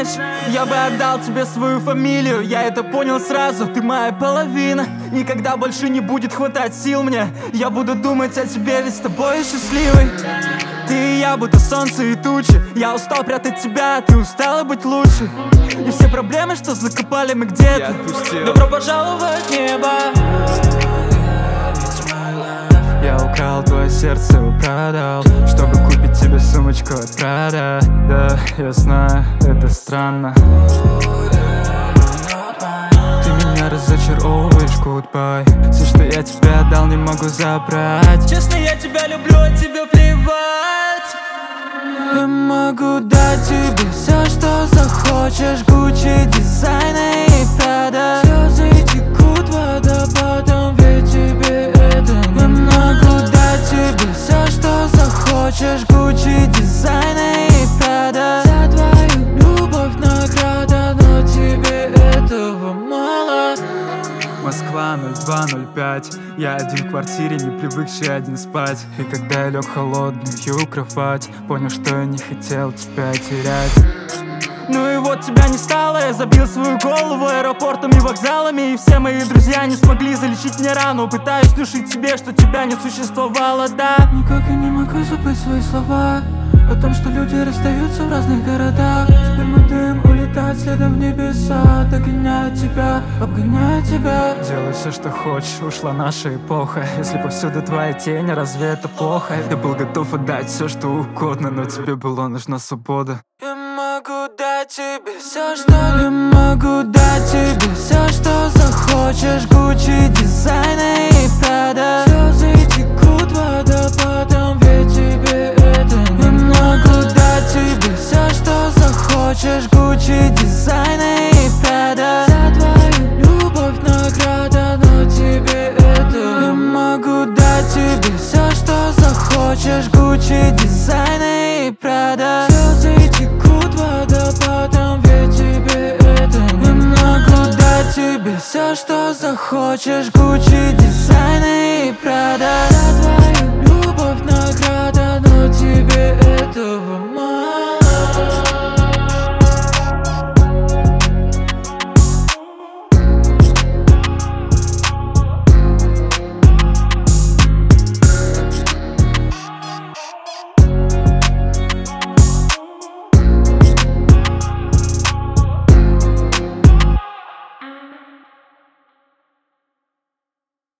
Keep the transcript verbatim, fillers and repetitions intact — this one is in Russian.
знаешь, я бы отдал тебе свою фамилию. Я это понял сразу, ты моя половина. Никогда больше не будет хватать сил мне. Я буду думать о тебе, ведь с тобой счастливый. Ты и я, будто солнце и тучи. Я устал прятать тебя, а ты устала быть лучше. И все проблемы, что закопали мы где-то, добро пожаловать в небо. Я украл твое сердце и продал, чтобы купить тебе сумочку от Прада. Да, я знаю, это странно. Ты меня разочаровываешь, goodbye. Все, что я тебе отдал, не могу забрать. Честно, я тебя люблю, а тебе плевать. Я могу дать тебе все, что захочешь. Гуччи, дизайна и Прада. Слезы текут водопадом, ведь тебе это не могу дать тебе все, что захочешь. Гуччи, дизайна и Прада. За твою любовь награда, но тебе этого мало. Москва ноль два ноль пять. Я один в квартире, не привыкший один спать. И когда я лег в холодную кровать, понял, что я не хотел тебя терять. Ну и вот тебя не стало, я забил свою голову аэропортами, вокзалами. И все мои друзья не смогли залечить мне рану. Пытаюсь внушить тебе, что тебя не существовало, да. Никак я не могу забыть свои слова о том, что люди расстаются в разных городах. Теперь мой дым улетает следом в небеса, догоняет тебя, обгоняет тебя. Делай все, что хочешь, ушла наша эпоха. Если повсюду твоя тень, разве это плохо? Я был готов отдать все, что угодно, но тебе была нужна свобода. Я могу дать тебе все, что я могу дать тебе все, что захочешь. Гуччи, дизайна и Прада. Слезы текут водопадом, ведь тебе это не могу дать тебе все, что захочешь. Гуччи, дизайна и Прада. За твою любовь награда, но тебе это я могу дать тебе все, что захочешь. Гуччи, дизайна и Прада. Слезы текут водопадом, ведь тебе это не могу дать тебе все, что захочешь. Гуччи, дизайна и Прада.